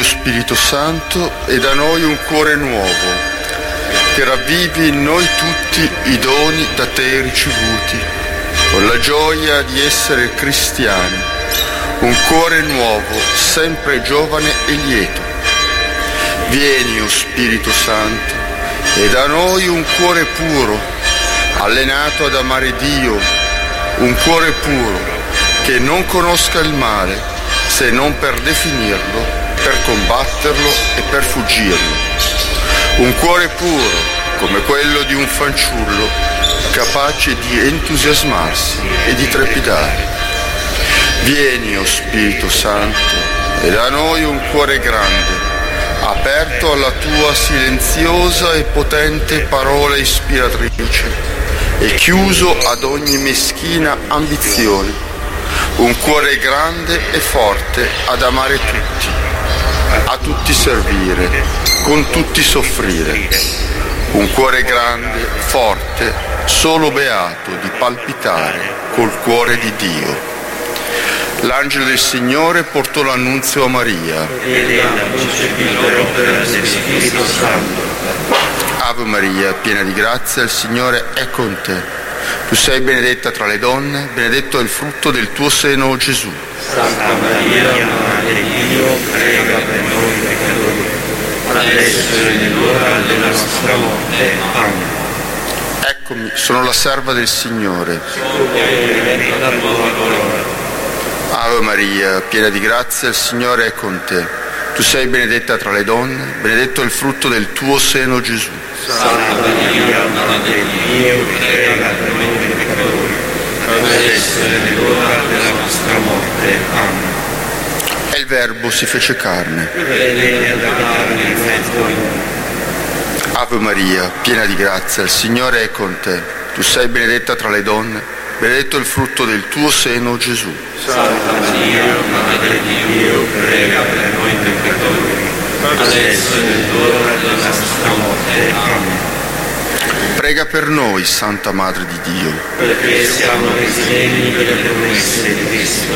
Vieni, Spirito Santo, e da noi un cuore nuovo, che ravvivi in noi tutti i doni da te ricevuti, con la gioia di essere cristiani, un cuore nuovo, sempre giovane e lieto. Vieni, o Spirito Santo, e da noi un cuore puro, allenato ad amare Dio, un cuore puro, che non conosca il male, se non per definirlo, per combatterlo e per fuggirlo. Un cuore puro, come quello di un fanciullo, capace di entusiasmarsi e di trepidare. Vieni, o Spirito Santo, e da noi un cuore grande, aperto alla tua silenziosa e potente parola ispiratrice e chiuso ad ogni meschina ambizione. Un cuore grande e forte ad amare tutti, a tutti servire, con tutti soffrire. Un cuore grande, forte, solo beato di palpitare col cuore di Dio. L'angelo del Signore portò l'annunzio a Maria. Ave Maria, piena di grazia, il Signore è con te. Tu sei benedetta tra le donne, benedetto è il frutto del tuo seno, Gesù. Santa Maria, Madre di Dio, prega per noi peccatori, adesso e nell'ora della nostra morte. Amen. Eccomi, sono la serva del Signore. La tua parola. Ave Maria, piena di grazia, il Signore è con te. Tu sei benedetta tra le donne, benedetto è il frutto del tuo seno, Gesù. Santa Maria, Madre di Dio, prega per noi peccatori, adesso e nell'ora della nostra morte. Amen. E il Verbo si fece carne. Venite ad abitarne in mezzo a noi. Ave Maria, piena di grazia, il Signore è con te. Tu sei benedetta tra le donne, benedetto è il frutto del tuo seno, Gesù. Santa Maria, Madre di Dio, prega per noi peccatori, adesso e nell'ora della nostra morte. Amen. Prega per noi, Santa Madre di Dio, perché siamo resi degni delle promesse di Cristo.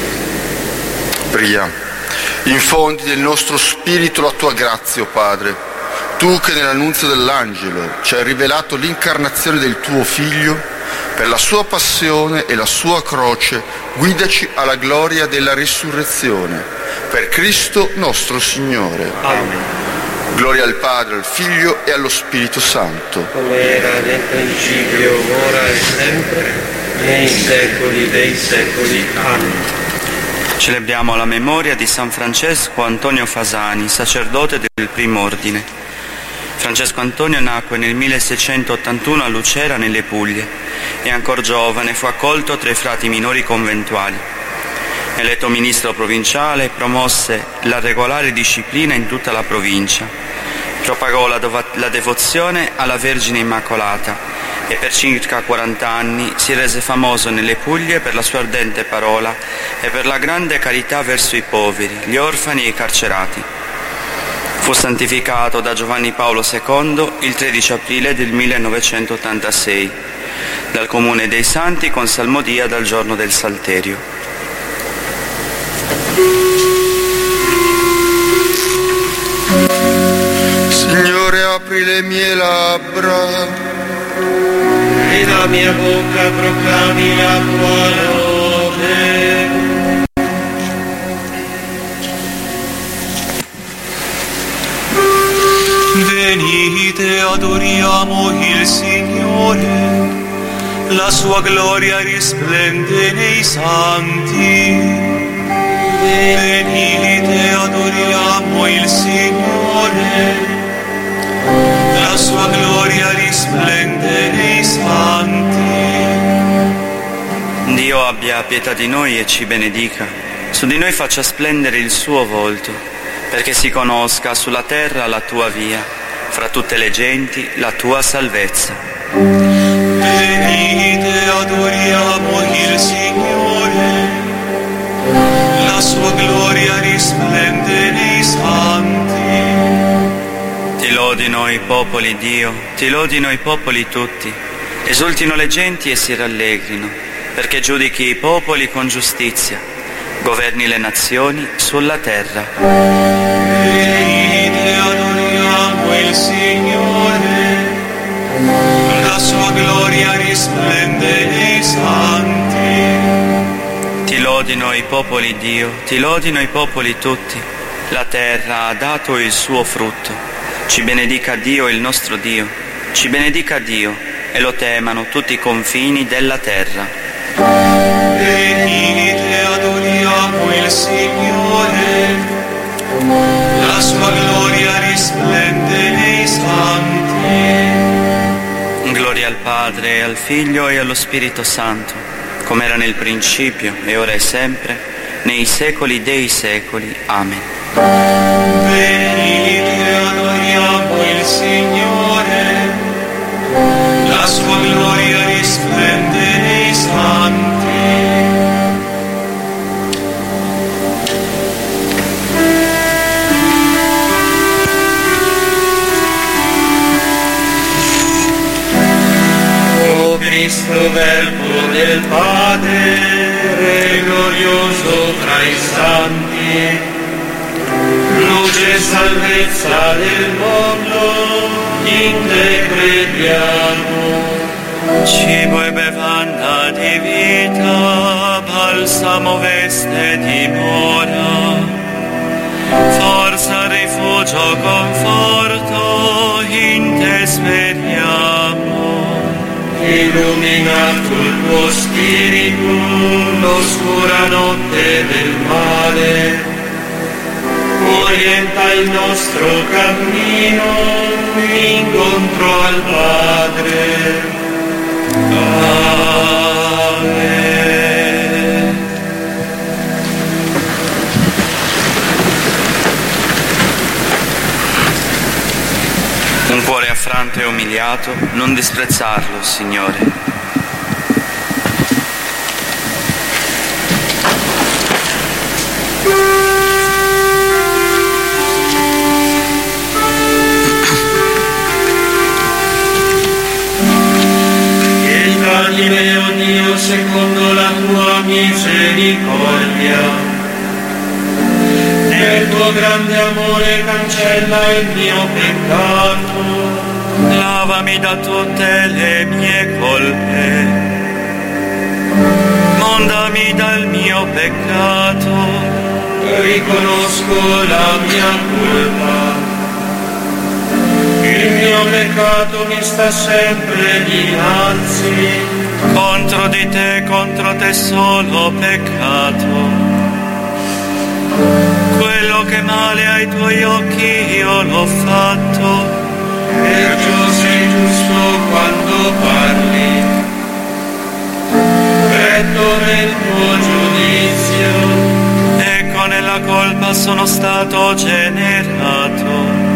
Preghiamo. Infondi nel nostro spirito la tua grazia, o Padre. Tu che nell'annunzio dell'angelo ci hai rivelato l'incarnazione del tuo Figlio, per la sua passione e la sua croce, guidaci alla gloria della risurrezione. Per Cristo nostro Signore. Amen. Gloria al Padre, al Figlio e allo Spirito Santo. Come era nel principio, ora e sempre, nei secoli dei secoli. Amen. Celebriamo la memoria di San Francesco Antonio Fasani, sacerdote del Primo Ordine. Francesco Antonio nacque nel 1681 a Lucera, nelle Puglie, e ancor giovane fu accolto tra i frati minori conventuali. Eletto ministro provinciale, promosse la regolare disciplina in tutta la provincia, propagò la devozione alla Vergine Immacolata e per circa 40 anni si rese famoso nelle Puglie per la sua ardente parola e per la grande carità verso i poveri, gli orfani e i carcerati. Fu santificato da Giovanni Paolo II il 13 aprile del 1986 dal Comune dei Santi con salmodia dal giorno del Salterio. Signore, apri le mie labbra E la mia bocca proclami la tua lode. Venite, adoriamo il Signore, la sua gloria risplende nei santi. Venite, adoriamo il Signore, la sua gloria risplende nei santi. Dio abbia pietà di noi e ci benedica, su di noi faccia splendere il suo volto, perché si conosca sulla terra la tua via, fra tutte le genti la tua salvezza. Venite, adoriamo il Signore, la sua gloria risplende nei santi. Ti lodino i popoli, Dio, ti lodino i popoli tutti, esultino le genti e si rallegrino, perché giudichi i popoli con giustizia, governi le nazioni sulla terra. Venite, adoriamo il Signore, la sua gloria risplende nei santi. Ti lodino i popoli Dio, ti lodino i popoli tutti, la terra ha dato il suo frutto. Ci benedica Dio il nostro Dio, ci benedica Dio e lo temano tutti i confini della terra. Venite, adoriamo il Signore, la sua gloria risplende nei santi. Gloria al Padre, al Figlio e allo Spirito Santo, come era nel principio, e ora e sempre, nei secoli dei secoli. Amen. Venite, adoriamo il Signore, la sua gloria risplende nei santi. O Cristo, Verbo del Padre, glorioso tra i santi, luce e salvezza del mondo, in te crediamo. Cibo e bevanda di vita, balsamo veste dimora, forza, rifugio, conforto, in te speriamo. Illumina col tuo spirito l'oscura notte del male, orienta il nostro cammino incontro al Padre. Amen. Un cuore affranto e umiliato, non disprezzarlo, Signore. Dime, oh Dio, secondo la tua misericordia, nel tuo grande amore cancella il mio peccato. Lavami da tutte le mie colpe, mondami dal mio peccato. Riconosco la mia colpa, il mio peccato mi sta sempre dinanzi. Contro di te, contro te solo ho peccato. Quello che male ai tuoi occhi io l'ho fatto. Perciò sei giusto quando parli, retto nel tuo giudizio. Ecco, nella colpa sono stato generato.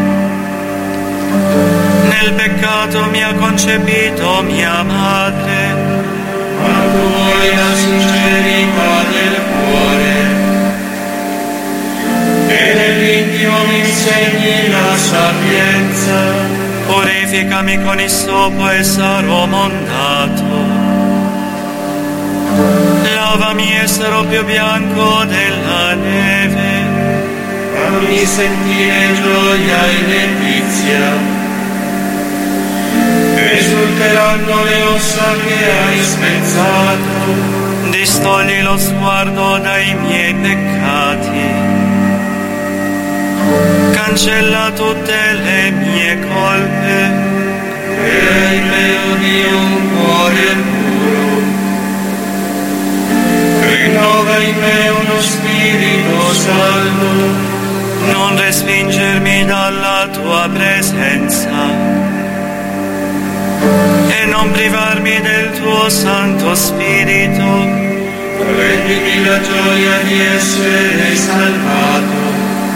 Nel peccato mi ha concepito mia madre. Ma tu vuoi la sincerità del cuore e nell'intimo mi insegni la sapienza. Purificami con issopo e sarò mondato. Lavami e sarò più bianco della neve. Fammi sentire gioia e letizia. Esulteranno le ossa che hai spezzato. Distogli lo sguardo dai miei peccati. Cancella tutte le mie colpe. Crea in me, oh Dio, un cuore puro. Rinnova in me uno spirito saldo. Non respingermi dalla tua presenza e non privarmi del tuo Santo Spirito. Rendimi la gioia di essere salvato.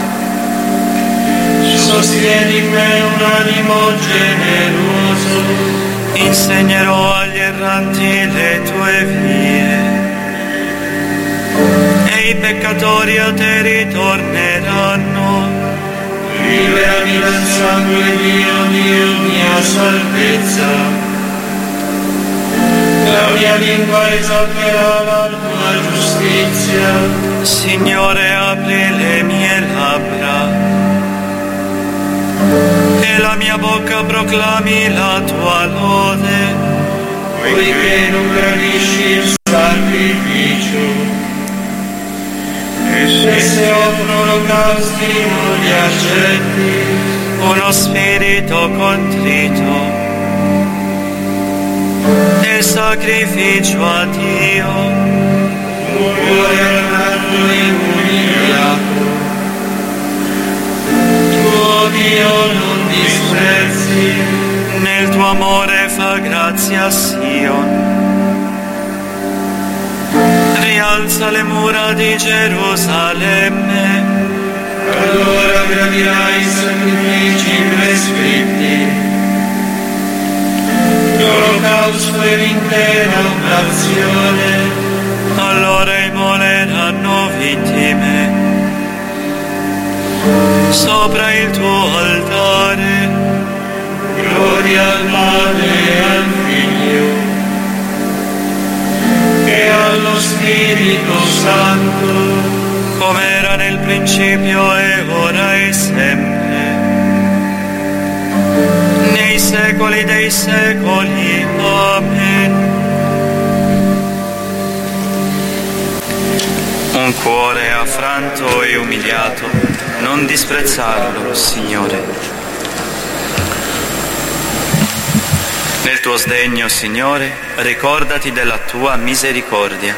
Sostieni in me un animo generoso. Insegnerò agli erranti le tue vie e i peccatori a te ritorneranno. Liberami dal sangue Dio, mia salvezza. La mia lingua esalterà la tua giustizia. Signore, apri le mie labbra e la mia bocca proclami la tua lode. Poiché non gradisci il sacrificio, e se offro olocausti non li accetti. Uno spirito contrito e sacrificio a Dio. Un cuore armato e umiliato, tuo Dio non disprezzi. Nel tuo amore fa grazia a Sion. Rialza le mura di Gerusalemme. Allora gradirai i sacrifici prescritti, l'olocausto e l'intera oblazione. Allora immoleranno vittime sopra il tuo altare. Gloria al Padre e al Figlio e allo Spirito Santo, come era nel principio e ora e sempre, nei secoli dei secoli. Amen. Un cuore affranto e umiliato, non disprezzarlo, Signore. Nel tuo sdegno, Signore, ricordati della tua misericordia.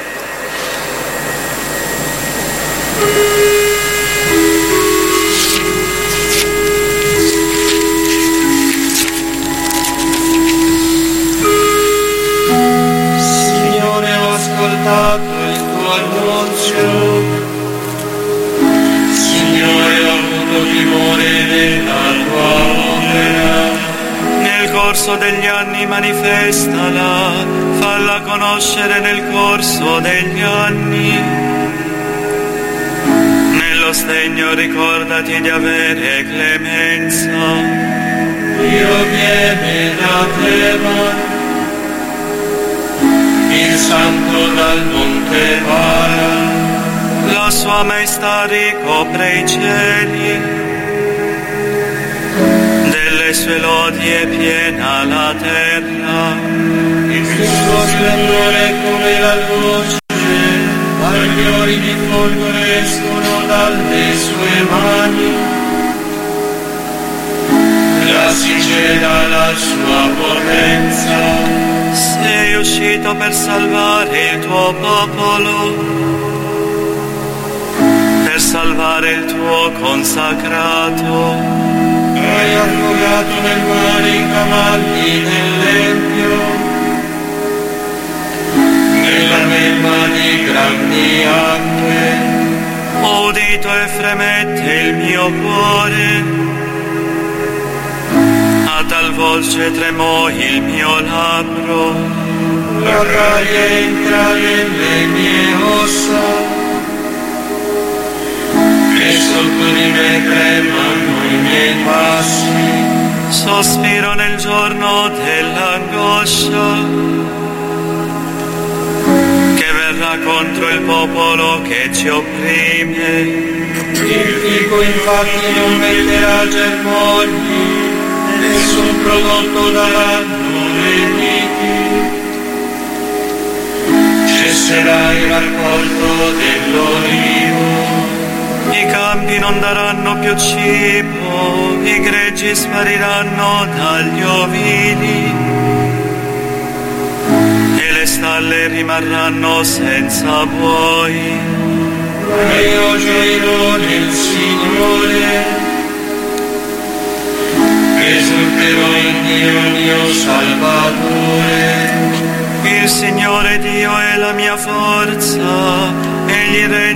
Signore, ho ascoltato il tuo annunzio. Signore, ho avuto timore della tua opera. Nel corso degli anni manifestala, falla conoscere nel corso degli anni. Nello sdegno ricordati di avere clemenza. Dio viene da Teba, il santo dal monte Para. La sua maestà ricopre i cieli. Delle sue lodi è piena la terra. Il suo splendore è come la luce, bagliori di folgore escono dalle sue mani. La si cela la sua potenza. Sei uscito per salvare il tuo popolo, per salvare il tuo consacrato. Hai affogato nel mare i cavalli dell'Empio, nella melma di grandi acque. Ho udito e fremette il mio cuore, a tal voce tremò il mio labbro. La raia entra nelle mie ossa, e sotto di me tremano i miei passi. Sospiro nel giorno dell'angoscia, che verrà contro il popolo che ci opprime. Il fico infatti non metterà germogli, nessun prodotto daranno le viti. Cesserà il raccolto dell'olivo. I campi non daranno più cibo, i greggi spariranno dagli ovili e le stalle rimarranno senza buoi. Ma io gioirò nel Signore, esulterò in Dio mio Salvatore. Il Signore Dio è la mia forza, egli regna